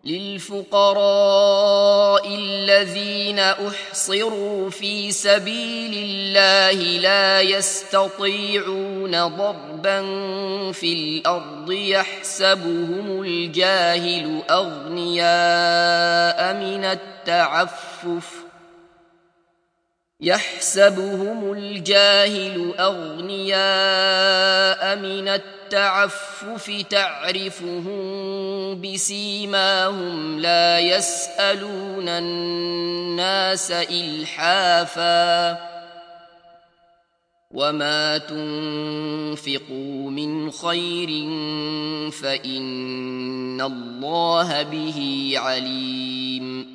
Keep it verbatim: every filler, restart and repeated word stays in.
للفقراء الذين أحصروا في سبيل الله لا يستطيعون ضربا في الأرض يحسبهم الجاهل أغنياء من التعفف يحسبهم الجاهل أغنياء من التعفف تعرفهم بسيماهم لا يسألون الناس إلحافا وما تنفقوا من خير فإن الله به عليم